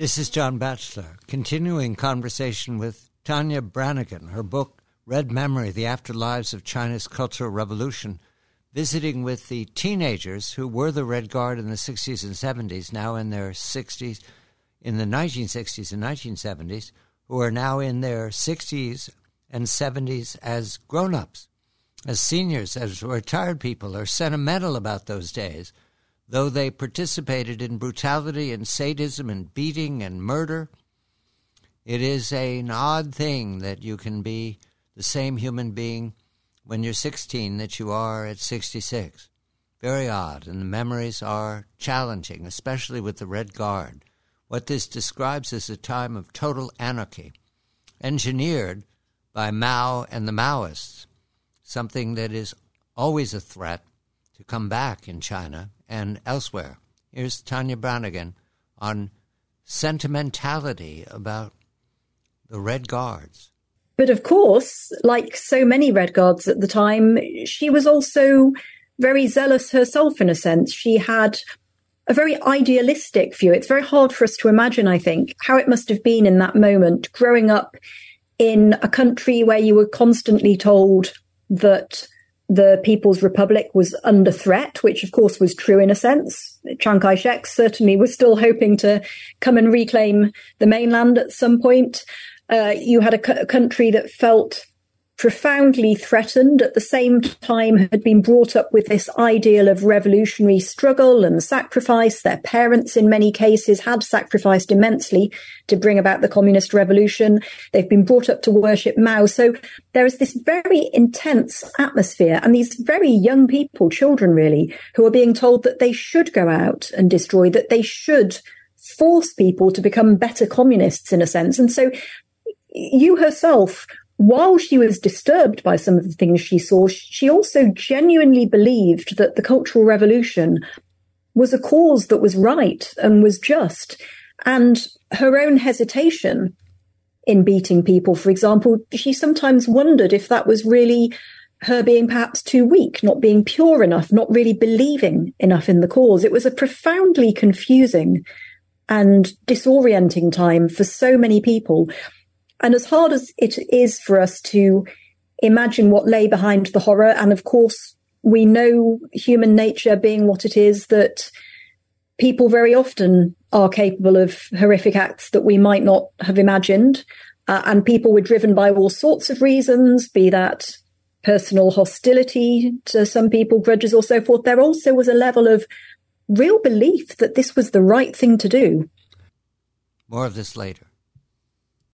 This is John Batchelor, continuing conversation with Tania Branigan, her book, Red Memory, The Afterlives of China's Cultural Revolution, visiting with the teenagers who were the Red Guard in the 60s and 70s, now in their 60s, in the 1960s and 1970s, who are now in their 60s and 70s as grown-ups, as seniors, as retired people, are sentimental about those days, though they participated in brutality and sadism and beating and murder. It is an odd thing that you can be the same human being when you're 16 that you are at 66. Very odd, and the memories are challenging, especially with the Red Guard. What this describes is a time of total anarchy, engineered by Mao and the Maoists, something that is always a threat to come back in China and elsewhere. Here's Tania Branigan on sentimentality about the Red Guards. But of course, like so many Red Guards at the time, she was also very zealous herself in a sense. She had a very idealistic view. It's very hard for us to imagine, I think, how it must have been in that moment, growing up in a country where you were constantly told that the People's Republic was under threat, which of course was true in a sense. Chiang Kai-shek certainly was still hoping to come and reclaim the mainland at some point. You had a country that felt profoundly threatened, at the same time had been brought up with this ideal of revolutionary struggle and sacrifice. Their parents, in many cases, had sacrificed immensely to bring about the communist revolution. They've been brought up to worship Mao. So there is this very intense atmosphere, and these very young people, children really, who are being told that they should go out and destroy, that they should force people to become better communists in a sense. And so you herself, while she was disturbed by some of the things she saw, she also genuinely believed that the Cultural Revolution was a cause that was right and was just. And her own hesitation in beating people, for example, she sometimes wondered if that was really her being perhaps too weak, not being pure enough, not really believing enough in the cause. It was a profoundly confusing and disorienting time for so many people. And as hard as it is for us to imagine what lay behind the horror, and of course, we know human nature being what it is, that people very often are capable of horrific acts that we might not have imagined. And people were driven by all sorts of reasons, be that personal hostility to some people, grudges or so forth. There also was a level of real belief that this was the right thing to do. More of this later.